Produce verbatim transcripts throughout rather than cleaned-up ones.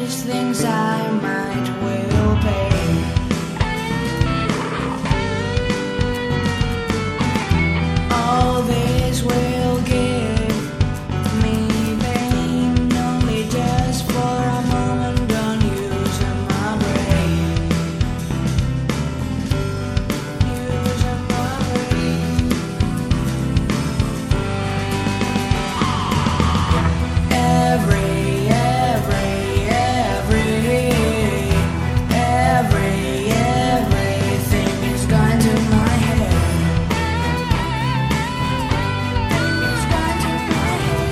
these things I might will pay. All this will give me pain, only just for a moment. Don't use my brain. Use my brain. Every, every, every, every, everything is going to my head. It's going to my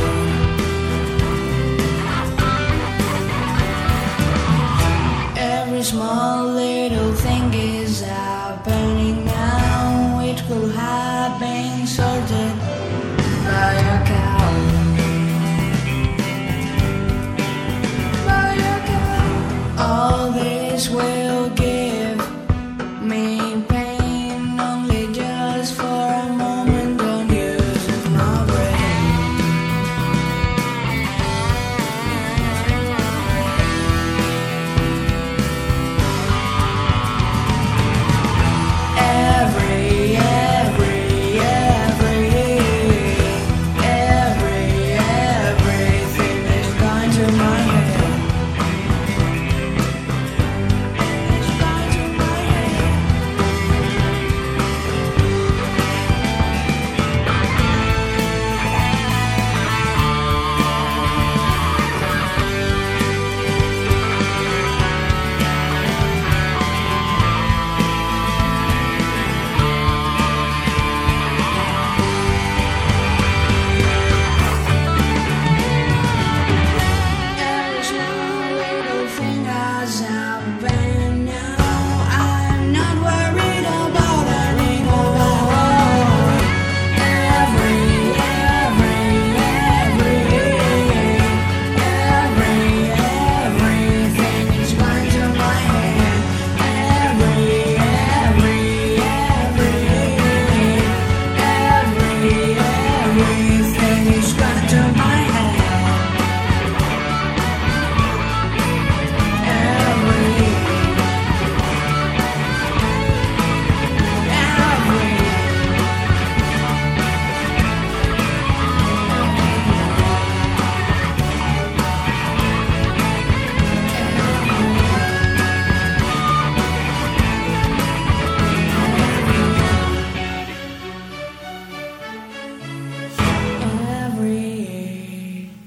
head. Every small little thing is happening now. It could have been sorted by a cow. By a cow. All this will give